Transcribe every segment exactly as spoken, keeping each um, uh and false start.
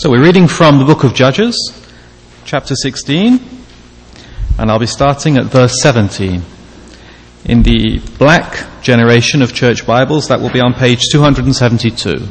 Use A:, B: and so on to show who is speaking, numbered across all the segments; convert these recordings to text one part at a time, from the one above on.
A: So we're reading from the book of Judges, chapter sixteen, and I'll be starting at verse seventeen. In the black generation of church Bibles, that will be on page two hundred seventy-two.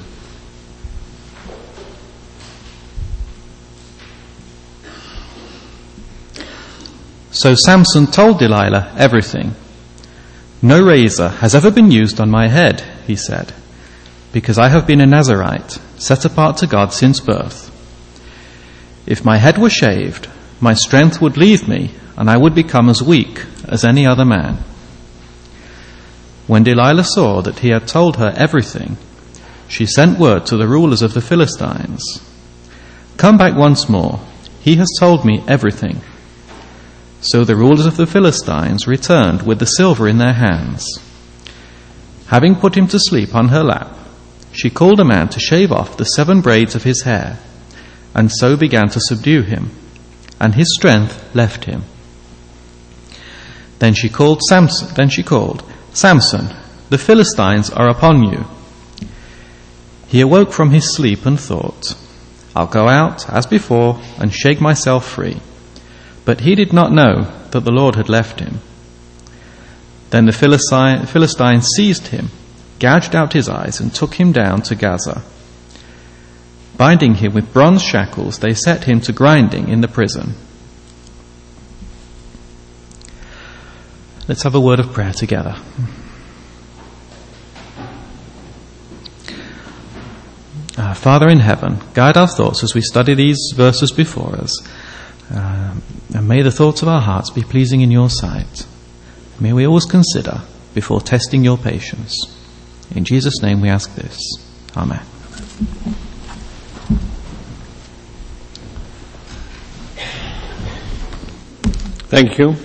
A: So Samson told Delilah everything. "No razor has ever been used on my head," he said, "because I have been a Nazirite, set apart to God since birth. If my head were shaved, my strength would leave me, and I would become as weak as any other man." When Delilah saw that he had told her everything, she sent word to the rulers of the Philistines, "Come back once more, he has told me everything." So the rulers of the Philistines returned with the silver in their hands. Having put him to sleep on her lap, she called a man to shave off the seven braids of his hair, and so began to subdue him, and his strength left him. Then she called Samson, then she called, "Samson, the Philistines are upon you." He awoke from his sleep and thought, "I'll go out as before and shake myself free." But he did not know that the Lord had left him. Then the Philistine, Philistines seized him, gouged out his eyes, and took him down to Gaza. Binding him with bronze shackles, they set him to grinding in the prison. Let's have a word of prayer together. Uh, Father in heaven, guide our thoughts as we study these verses before us. Uh, and may the thoughts of our hearts be pleasing in your sight. May we always consider before testing your patience. In Jesus' name we ask this. Amen.
B: Thank you.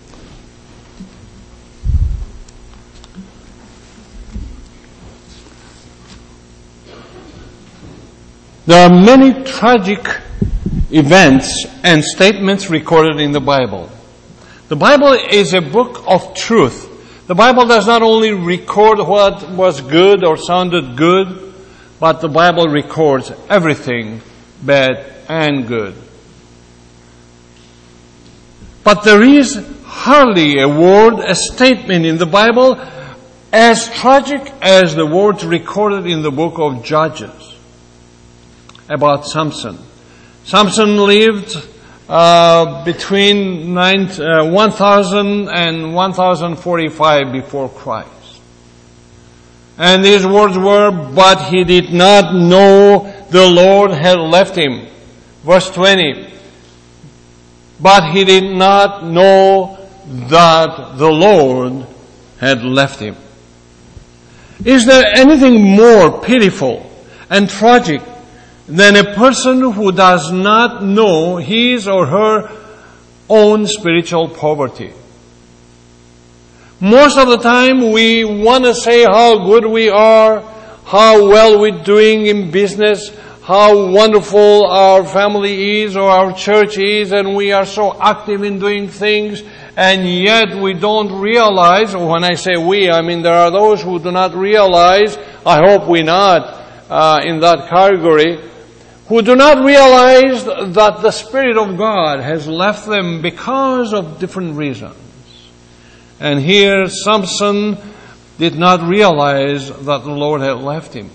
B: There are many tragic events and statements recorded in the Bible. The Bible is a book of truth. The Bible does not only record what was good or sounded good, but the Bible records everything bad and good. But there is hardly a word, a statement in the Bible as tragic as the words recorded in the book of Judges about Samson. Samson lived uh, between nine, uh, one thousand and one thousand forty-five before Christ. And these words were, "But he did not know the Lord had left him." Verse twenty. But he did not know that the Lord had left him. Is there anything more pitiful and tragic than a person who does not know his or her own spiritual poverty? Most of the time we want to say how good we are, how well we're doing in business, how wonderful our family is or our church is, and we are so active in doing things, and yet we don't realize, when I say we, I mean there are those who do not realize, I hope we're not uh, in that category, who do not realize that the Spirit of God has left them because of different reasons. And here Samson did not realize that the Lord had left him.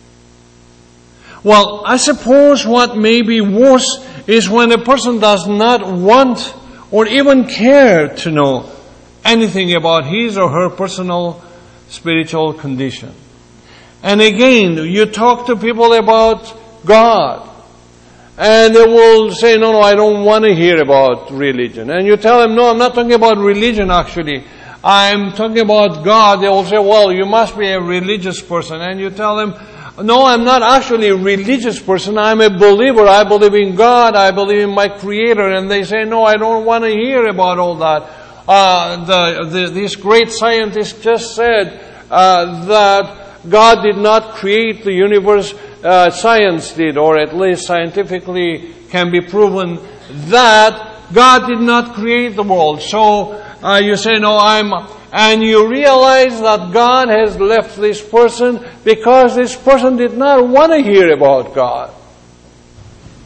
B: Well, I suppose what may be worse is when a person does not want or even care to know anything about his or her personal spiritual condition. And again, you talk to people about God, and they will say, no, no, I don't want to hear about religion. And you tell them, no, I'm not talking about religion actually. I'm talking about God. They will say, well, you must be a religious person. And you tell them, no, I'm not actually a religious person. I'm a believer. I believe in God. I believe in my Creator. And they say, no, I don't want to hear about all that. Uh, the, the, this great scientist just said uh, that God did not create the universe. Uh, science did, or at least scientifically can be proven that God did not create the world. So uh, you say, no, I'm... And you realize that God has left this person because this person did not want to hear about God.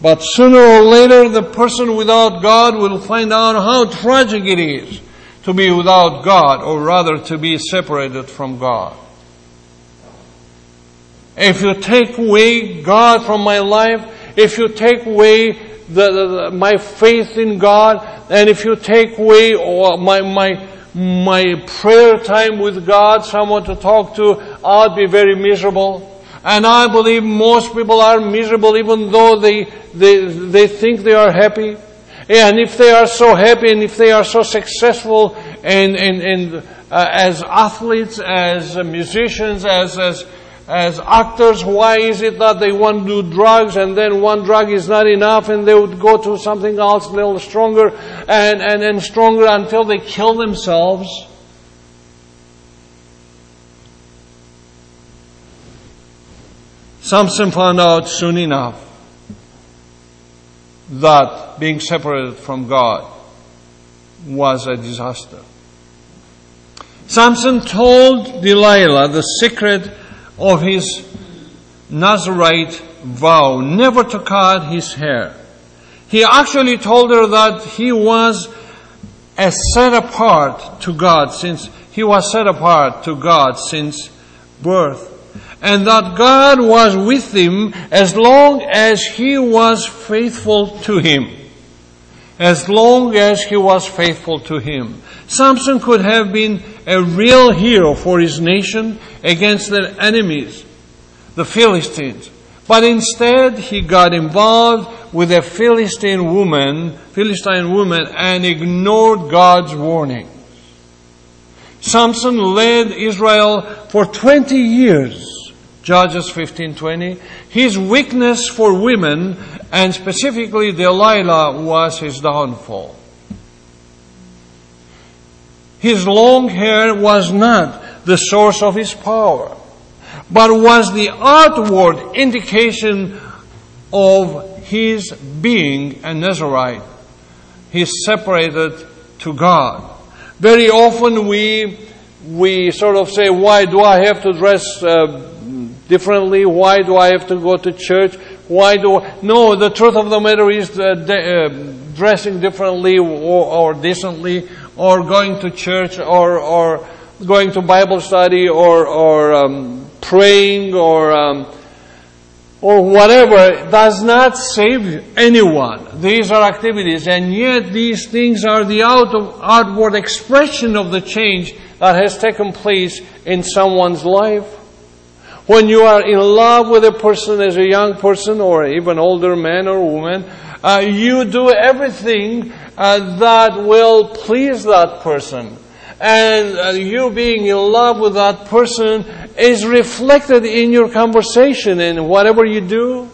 B: But sooner or later, the person without God will find out how tragic it is to be without God, or rather to be separated from God. If you take away God from my life, if you take away the, the, my faith in God, and if you take away my, my, my prayer time with God, someone to talk to, I'll be very miserable. And I believe most people are miserable even though they, they, they think they are happy. And if they are so happy and if they are so successful and, and, and uh, as athletes, as musicians, as, as As actors, why is it that they want to do drugs and then one drug is not enough and they would go to something else a little stronger and, and, and stronger until they kill themselves? Samson found out soon enough that being separated from God was a disaster. Samson told Delilah the secret of his Nazirite vow, never to cut his hair. He actually told her that he was a set apart to God since he was set apart to God since birth, and that God was with him as long as he was faithful to him. As long as he was faithful to him. Samson could have been a real hero for his nation against their enemies, the Philistines. But instead, he got involved with a Philistine woman, Philistine woman, and ignored God's warnings. Samson led Israel for twenty years. Judges fifteen twenty. His weakness for women, and specifically Delilah, was his downfall. His long hair was not the source of his power, but was the outward indication of his being a Nazirite. He separated to God. Very often we we sort of say, why do I have to dress uh, differently? Why do I have to go to church? Why do I... No, the truth of the matter is uh, de- uh, dressing differently or, or decently, or going to church, or or going to Bible study, or or um, praying, or um, or whatever, does not save anyone. These are activities, and yet these things are the out of, outward expression of the change that has taken place in someone's life. When you are in love with a person as a young person, or even older man or woman, uh, you do everything uh, that will please that person. And uh, you being in love with that person is reflected in your conversation and whatever you do.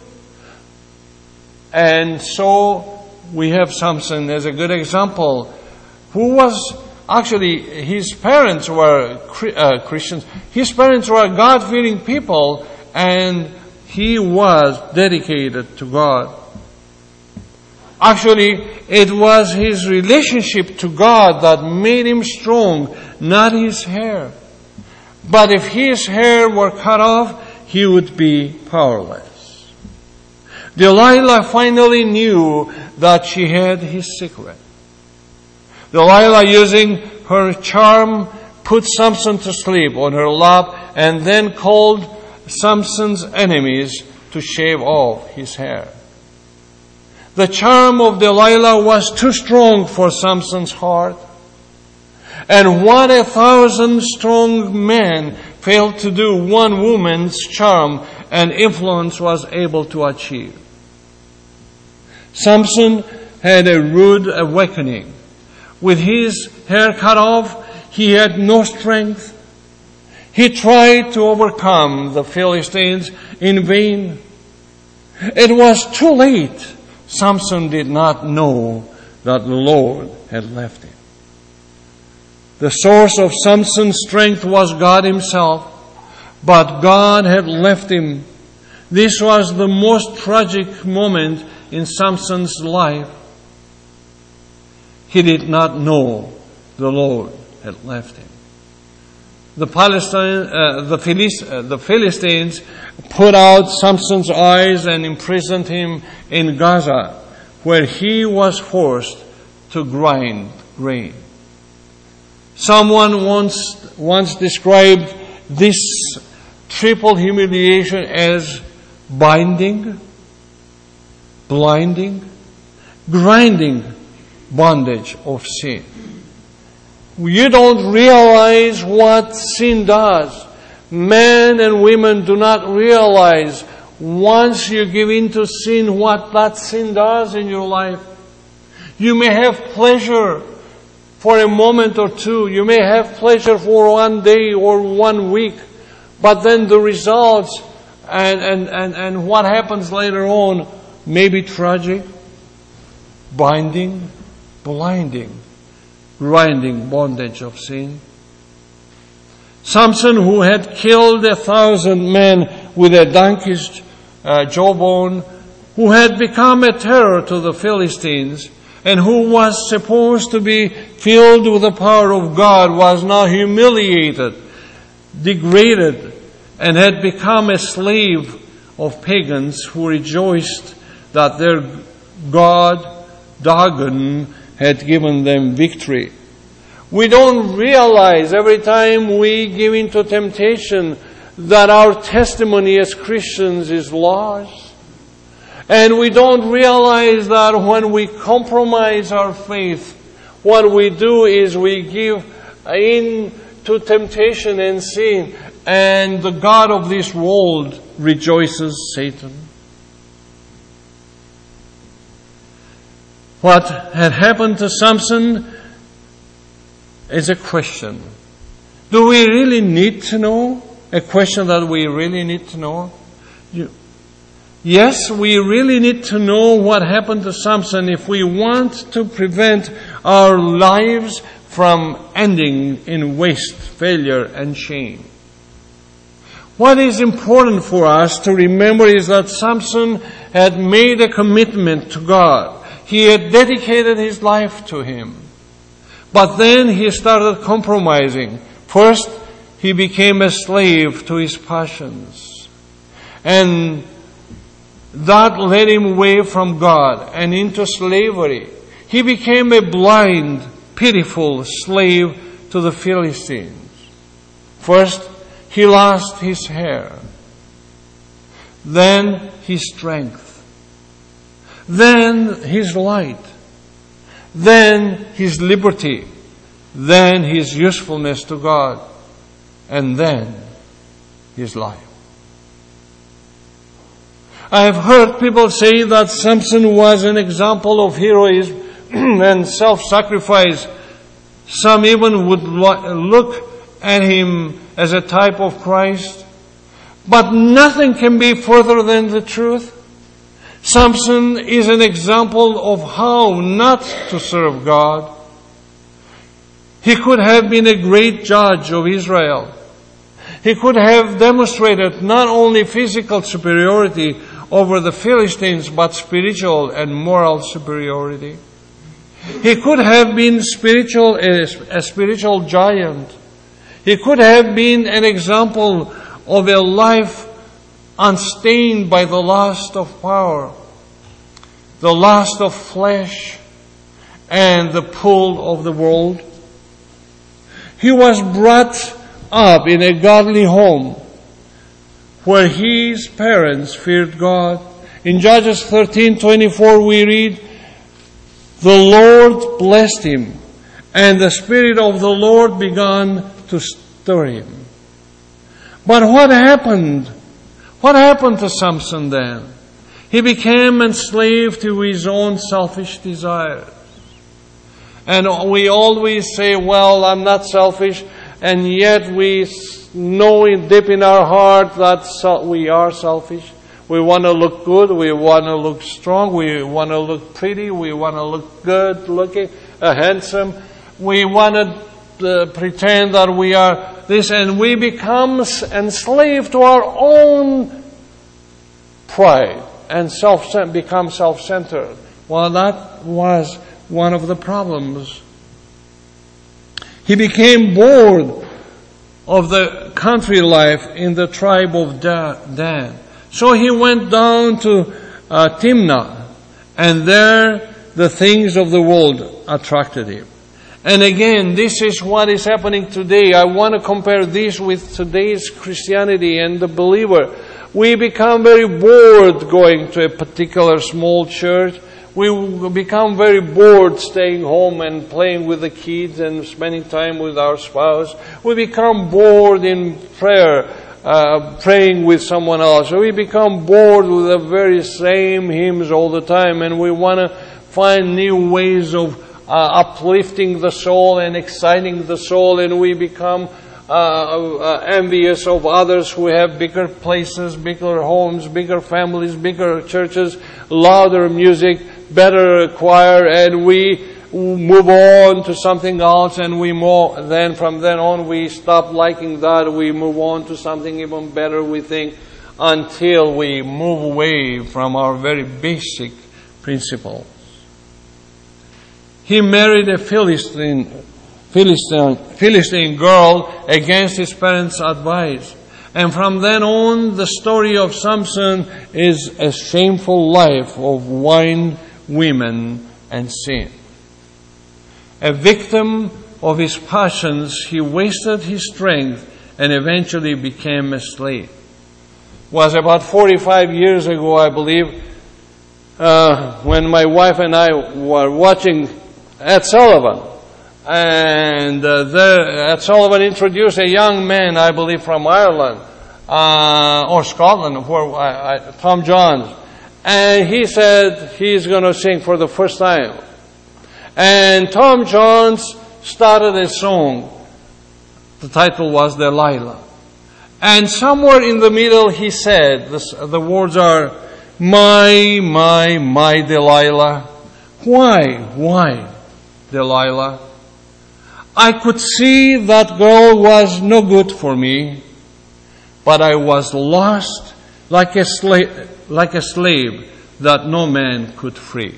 B: And so we have Samson as a good example, who was actually, his parents were uh, Christians. His parents were God-fearing people, and he was dedicated to God. Actually, it was his relationship to God that made him strong, not his hair. But if his hair were cut off, he would be powerless. Delilah finally knew that she had his secret. Delilah, using her charm, put Samson to sleep on her lap and then called Samson's enemies to shave off his hair. The charm of Delilah was too strong for Samson's heart. And what a thousand strong men failed to do, one woman's charm and influence was able to achieve. Samson had a rude awakening. With his hair cut off, he had no strength. He tried to overcome the Philistines in vain. It was too late. Samson did not know that the Lord had left him. The source of Samson's strength was God himself, but God had left him. This was the most tragic moment in Samson's life. He did not know the Lord had left him. the Palestine, uh, the, Philist, uh, the Philistines put out Samson's eyes and imprisoned him in Gaza, where he was forced to grind grain. Someone once once described this triple humiliation as binding, blinding, grinding bondage of sin. You don't realize what sin does. Men and women do not realize once you give in to sin what that sin does in your life. You may have pleasure for a moment or two. You may have pleasure for one day or one week. But then the results and, and, and, and what happens later on may be tragic, binding, blinding, grinding bondage of sin. Samson, who had killed a thousand men with a donkey's uh, jawbone, who had become a terror to the Philistines, and who was supposed to be filled with the power of God, was now humiliated, degraded, and had become a slave of pagans who rejoiced that their God, Dagon, had given them victory. We don't realize every time we give into temptation that our testimony as Christians is lost. And we don't realize that when we compromise our faith, what we do is we give in to temptation and sin, and the God of this world rejoices Satan. What had happened to Samson is a question. Do we really need to know? A question that we really need to know? You, yes, we really need to know what happened to Samson if we want to prevent our lives from ending in waste, failure, and shame. What is important for us to remember is that Samson had made a commitment to God. He had dedicated his life to Him. But then he started compromising. First, he became a slave to his passions. And that led him away from God and into slavery. He became a blind, pitiful slave to the Philistines. First, he lost his hair. Then his strength. Then his light. Then his liberty. Then his usefulness to God. And then his life. I have heard people say that Samson was an example of heroism and self-sacrifice. Some even would look at him as a type of Christ. But nothing can be further than the truth. Samson is an example of how not to serve God. He could have been a great judge of Israel. He could have demonstrated not only physical superiority over the Philistines, but spiritual and moral superiority. He could have been spiritual, a spiritual giant. He could have been an example of a life unstained by the lust of power, the lust of flesh, and the pull of the world. He was brought up in a godly home where his parents feared God. In Judges thirteen twenty-four we read, "The Lord blessed him, and the Spirit of the Lord began to stir him." But what happened? What happened to Samson then? He became enslaved to his own selfish desires. And we always say, well, I'm not selfish, and yet we know in deep in our heart that we are selfish. We want to look good, we want to look strong, we want to look pretty, we want to look good looking, uh, handsome. We want to uh, pretend that we are this, and we become enslaved to our own pride and self become self-centered. Well, that was one of the problems. He became bored of the country life in the tribe of Dan. So he went down to uh, Timnah, and there the things of the world attracted him. And again, this is what is happening today. I want to compare this with today's Christianity and the believer. We become very bored going to a particular small church. We become very bored staying home and playing with the kids and spending time with our spouse. We become bored in prayer, uh, praying with someone else. We become bored with the very same hymns all the time, and we want to find new ways of uh, uplifting the soul and exciting the soul, and we become uh, uh, envious of others who have bigger places, bigger homes, bigger families, bigger churches, louder music, better choir, and we move on to something else, and we more, then from then on we stop liking that, we move on to something even better, we think, until we move away from our very basic principles. He married a Philistine, Philistine, Philistine girl against his parents' advice. And from then on, the story of Samson is a shameful life of wine, women, and sin. A victim of his passions, he wasted his strength and eventually became a slave. It was about forty-five years ago, I believe, uh, when my wife and I were watching Ed Sullivan. And uh, there, Ed Sullivan introduced a young man, I believe from Ireland, uh, or Scotland, where I, I, Tom Jones. And he said he's going to sing for the first time. And Tom Jones started a song. The title was Delilah. And somewhere in the middle he said, this, the words are, my, my, my Delilah. Why, why, Delilah? I could see that girl was no good for me, but I was lost like a slave, like a slave that no man could free.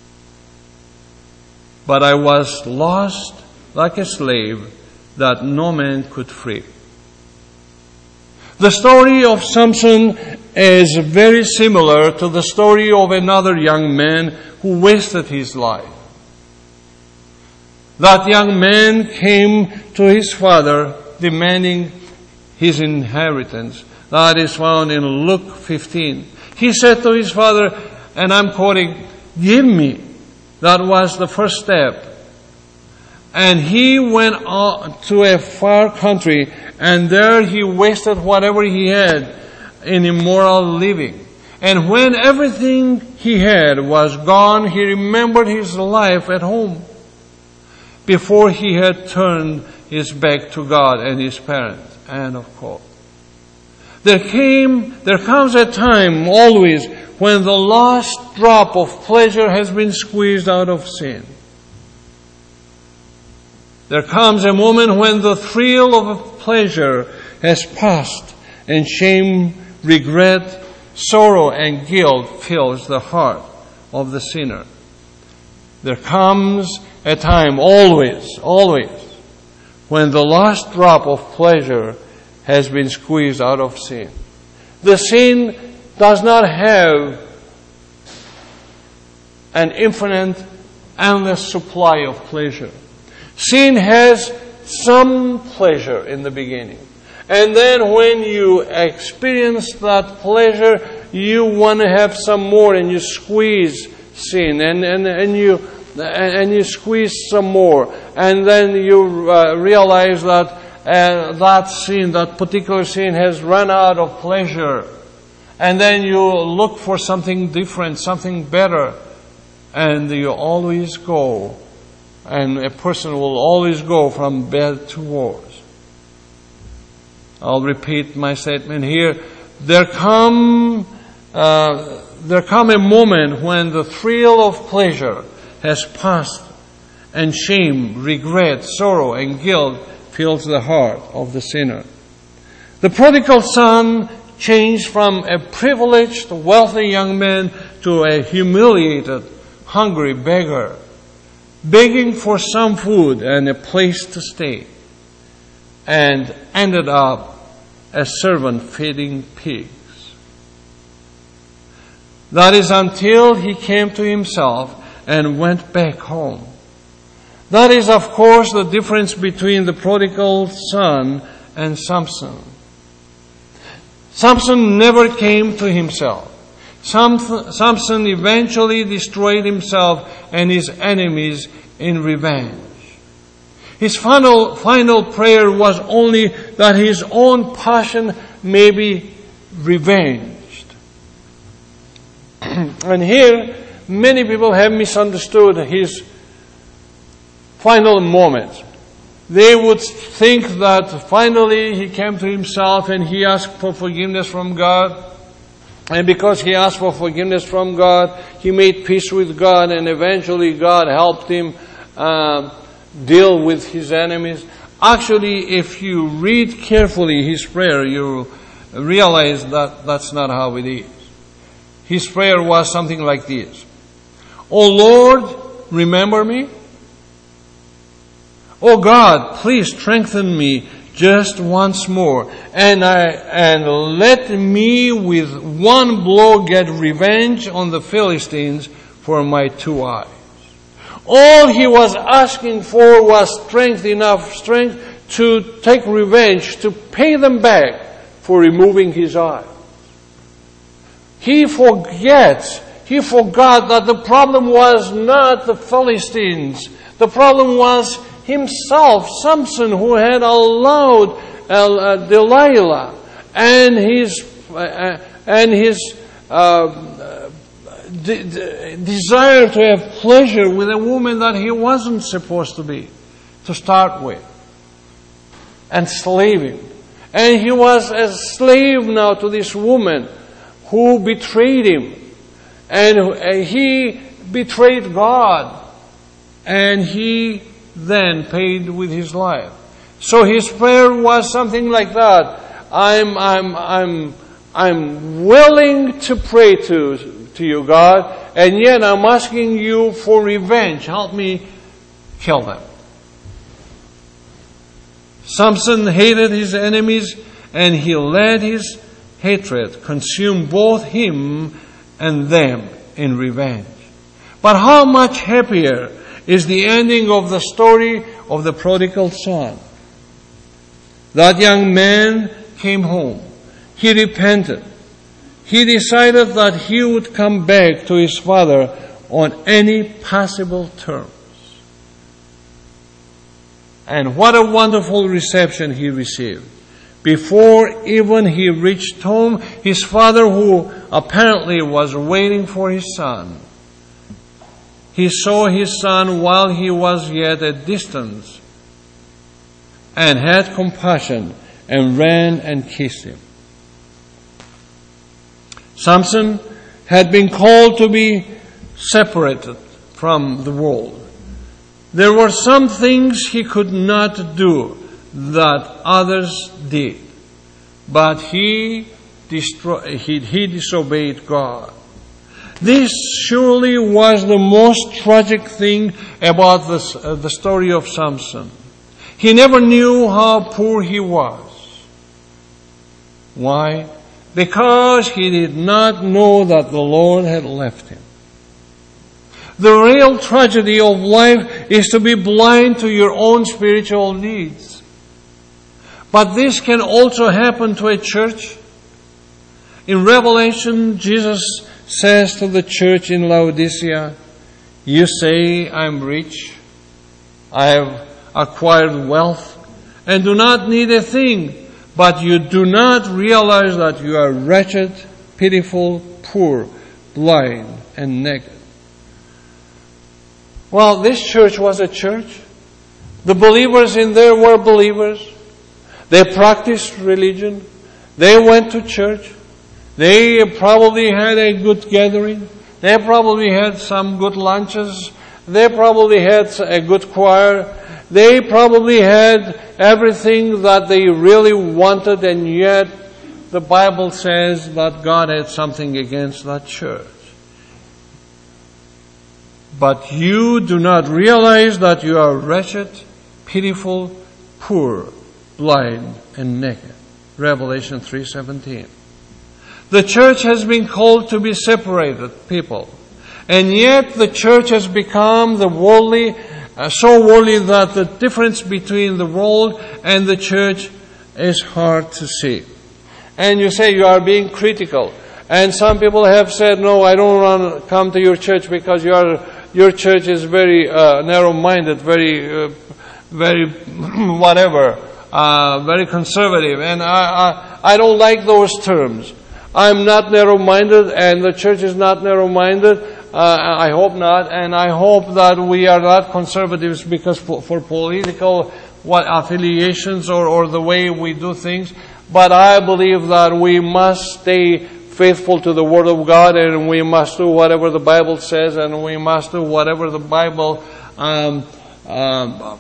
B: But I was lost like a slave that no man could free. The story of Samson is very similar to the story of another young man who wasted his life. That young man came to his father demanding his inheritance. That is found in Luke fifteen. He said to his father, and I'm quoting, give me. That was the first step. And he went to a far country, and there he wasted whatever he had in immoral living. And when everything he had was gone, he remembered his life at home before he had turned his back to God and his parents. And of course, there came, there comes a time always when the last drop of pleasure has been squeezed out of sin. There comes a moment when the thrill of pleasure has passed and shame, regret, sorrow, and guilt fills the heart of the sinner. There comes a time, always, always, when the last drop of pleasure has been squeezed out of sin. The sin does not have an infinite, endless supply of pleasure. Sin has some pleasure in the beginning. And then when you experience that pleasure, you want to have some more, and you squeeze sin, and, and, and you and you squeeze some more. And then you uh, realize that uh, that sin, that particular sin has run out of pleasure. And then you look for something different, something better. And you always go, and a person will always go from bad to worse. I'll repeat my statement here. There come, uh, there come a moment when the thrill of pleasure has passed, and shame, regret, sorrow, and guilt fills the heart of the sinner. The prodigal son changed from a privileged, wealthy young man to a humiliated, hungry beggar, begging for some food and a place to stay. and ended up a servant feeding pigs. That is until he came to himself and went back home. That is, of course, the difference between the prodigal son and Samson. Samson never came to himself. Samson eventually destroyed himself and his enemies in revenge. His final, final prayer was only that his own passion may be revenged. And here, many people have misunderstood his final moment. They would think that finally he came to himself and he asked for forgiveness from God. And because he asked for forgiveness from God, he made peace with God, and eventually God helped him uh, deal with his enemies. Actually, if you read carefully his prayer, you realize that that's not how it is. His prayer was something like this. "O Lord, remember me. O God, please strengthen me just once more, and I and let me with one blow get revenge on the Philistines for my two eyes." All he was asking for was strength, enough strength to take revenge, to pay them back for removing his eyes. He forgets, he forgot that the problem was not the Philistines. The problem was himself, Samson, who had allowed uh, Delilah and his uh, and his uh, de- de- desire to have pleasure with a woman that he wasn't supposed to be, to start with, enslaving. And he was a slave now to this woman who betrayed him, and he betrayed God, and he then paid with his life. So his prayer was something like that. I'm, I'm, I'm, I'm willing to pray to, to you, God, and yet I'm asking you for revenge. Help me kill them. Samson hated his enemies, and he let his hatred consume both him and them in revenge. But how much happier is the ending of the story of the prodigal son. That young man came home. He repented. He decided that he would come back to his father on any possible terms. And what a wonderful reception he received. Before even he reached home, his father, who apparently was waiting for his son, he saw his son while he was yet at distance and had compassion and ran and kissed him. Samson had been called to be separated from the world. There were some things he could not do that others did, but he, destroy, he, he disobeyed God. This surely was the most tragic thing about this, uh, the story of Samson. He never knew how poor he was. Why? Because he did not know that the Lord had left him. The real tragedy of life is to be blind to your own spiritual needs. But this can also happen to a church. In Revelation, Jesus says to the church in Laodicea, "You say, I'm rich, I have acquired wealth, and do not need a thing, but you do not realize that you are wretched, pitiful, poor, blind, and naked." Well, this church was a church. The believers in there were believers. They practiced religion. They went to church. They probably had a good gathering. They probably had some good lunches. They probably had a good choir. They probably had everything that they really wanted, and yet the Bible says that God had something against that church. But you do not realize that you are wretched, pitiful, poor, blind, and naked. Revelation three seventeen. The church has been called to be separated people. And yet the church has become the worldly, uh, so worldly that the difference between the world and the church is hard to see. And you say you are being critical. And some people have said, no, I don't want to come to your church because your your church is very uh, narrow-minded, very, uh, very whatever, uh, very conservative. And I, I, I don't like those terms. I'm not narrow-minded, and the church is not narrow-minded. Uh, I hope not, and I hope that we are not conservatives because for, for political what affiliations or, or the way we do things. But I believe that we must stay faithful to the Word of God, and we must do whatever the Bible says, and we must do whatever the Bible um, um,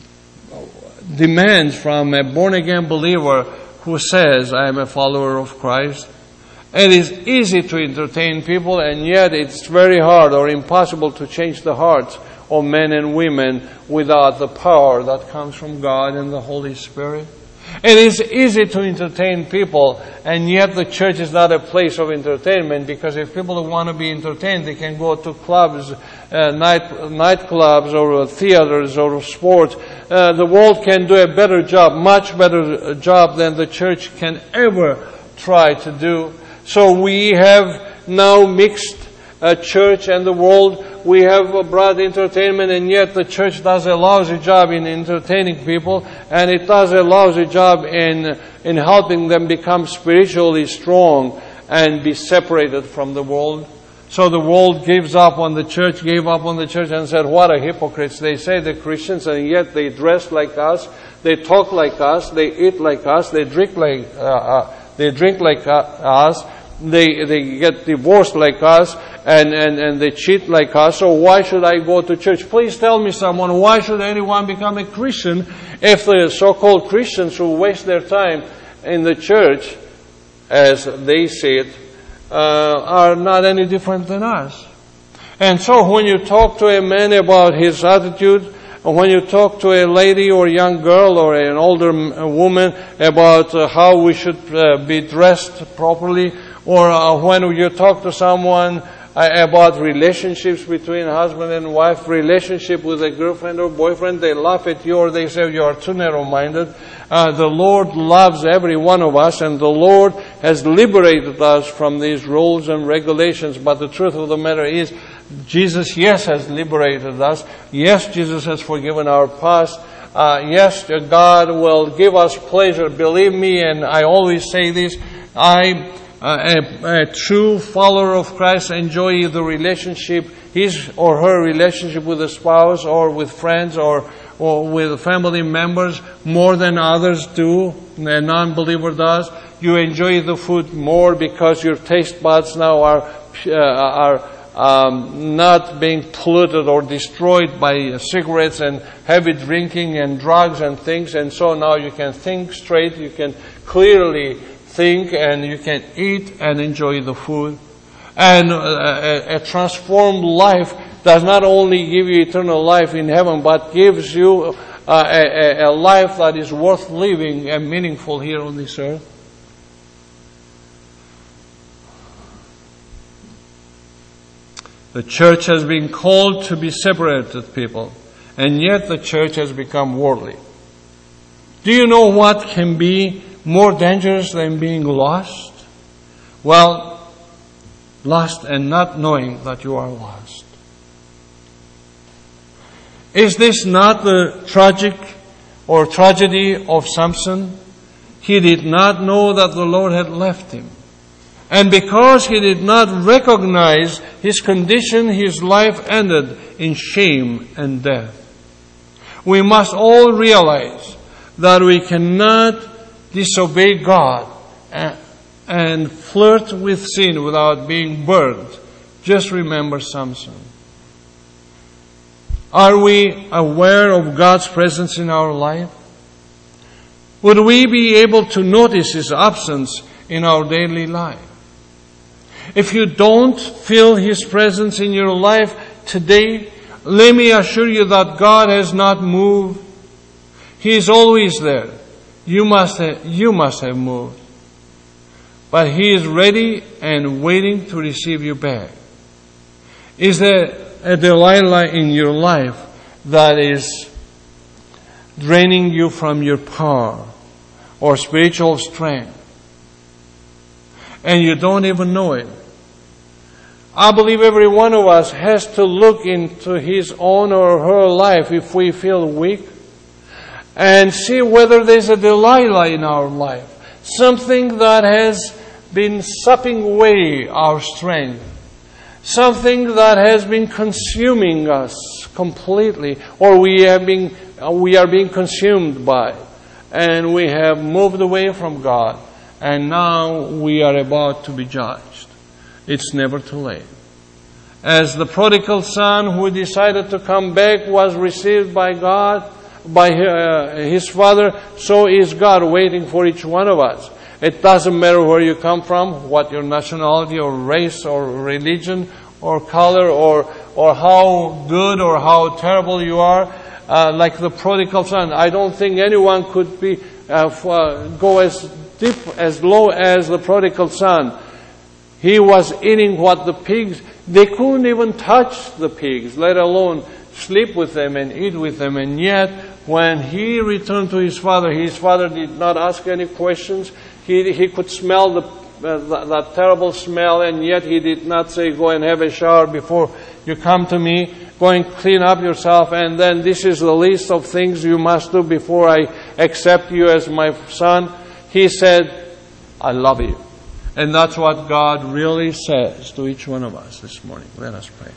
B: demands from a born-again believer who says, I am a follower of Christ. It is easy to entertain people, and yet it's very hard or impossible to change the hearts of men and women without the power that comes from God and the Holy Spirit. It is easy to entertain people, and yet the church is not a place of entertainment, because if people want to be entertained, they can go to clubs, uh, night nightclubs, or theaters, or sports. Uh, the world can do a better job, much better job than the church can ever try to do. So we have now mixed uh, church and the world. We have brought entertainment, and yet the church does a lousy job in entertaining people, and it does a lousy job in in helping them become spiritually strong and be separated from the world. So the world gives up on the church, gave up on the church, and said, what a hypocrites. They say they're Christians, and yet they dress like us, they talk like us, they eat like us, they drink like uh, uh, they drink like uh, us, they they get divorced like us, and, and, and they cheat like us. So why should I go to church? Please tell me, someone, why should anyone become a Christian if the so-called Christians who waste their time in the church, as they see it, uh, are not any different than us? And so when you talk to a man about his attitude, or when you talk to a lady or a young girl or an older woman about uh, how we should uh, be dressed properly, or uh, when you talk to someone uh, about relationships between husband and wife, relationship with a girlfriend or boyfriend, they laugh at you or they say you are too narrow-minded. Uh, the Lord loves every one of us, and the Lord has liberated us from these rules and regulations. But the truth of the matter is, Jesus, yes, has liberated us. Yes, Jesus has forgiven our past. Uh, yes, God will give us pleasure. Believe me, and I always say this, I, uh, a, a true follower of Christ, enjoy the relationship, his or her relationship with a spouse or with friends or or with family members more than others do, a non-believer does. You enjoy the food more because your taste buds now are uh, are um, not being polluted or destroyed by cigarettes and heavy drinking and drugs and things. And so now you can think straight, you can clearly think, and you can eat and enjoy the food. And a, a transformed life does not only give you eternal life in heaven, but gives you uh, a, a life that is worth living and meaningful here on this earth. The church has been called to be separated people, and yet the church has become worldly. Do you know what can be more dangerous than being lost? Well, lost and not knowing that you are lost. Is this not the tragic or tragedy of Samson? He did not know that the Lord had left him. And because he did not recognize his condition, his life ended in shame and death. We must all realize that we cannot disobey God and, and flirt with sin without being burned. Just remember Samson. Are we aware of God's presence in our life? Would we be able to notice His absence in our daily life? If you don't feel His presence in your life today, let me assure you that God has not moved. He is always there. you must have, you must have moved. But He is ready and waiting to receive you back. Is there a Delilah in your life that is draining you from your power or spiritual strength, and you don't even know it? I believe every one of us has to look into his own or her life if we feel weak, and see whether there's a Delilah in our life, something that has been sucking away our strength, something that has been consuming us completely, or we have been we are being consumed by, and we have moved away from God, and now we are about to be judged. It's never too late. As the prodigal son who decided to come back was received by God, by uh, his father, so is God waiting for each one of us. It doesn't matter where you come from, what your nationality or race or religion or color or or how good or how terrible you are. Uh, like the prodigal son, I don't think anyone could be uh, f- uh, go as deep, as low as the prodigal son. He was eating what the pigs, they couldn't even touch the pigs, let alone sleep with them and eat with them. And yet, when he returned to his father, his father did not ask any questions. He he could smell the uh, that, that terrible smell, and yet he did not say, go and have a shower before you come to me. Go and clean up yourself, and then this is the list of things you must do before I accept you as my son. He said, I love you. And that's what God really says to each one of us this morning. Let us pray.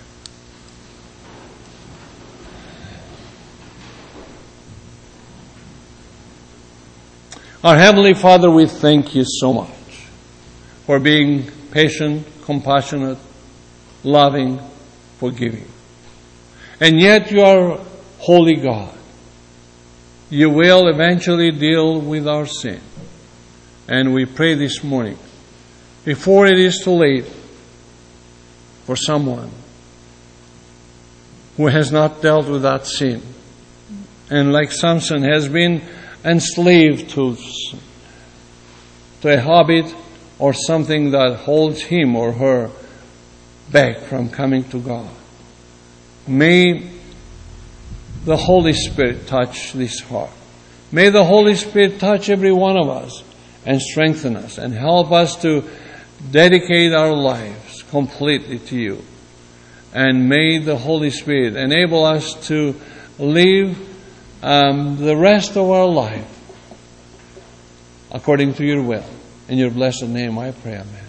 B: Our Heavenly Father, we thank you so much for being patient, compassionate, loving, forgiving. And yet you are holy God. You will eventually deal with our sin. And we pray this morning, before it is too late for someone who has not dealt with that sin, and like Samson has been enslaved to, to a habit or something that holds him or her back from coming to God. May the Holy Spirit touch this heart. May the Holy Spirit touch every one of us and strengthen us and help us to dedicate our lives completely to you. And may the Holy Spirit enable us to live um, the rest of our life according to your will. In your blessed name I pray, amen.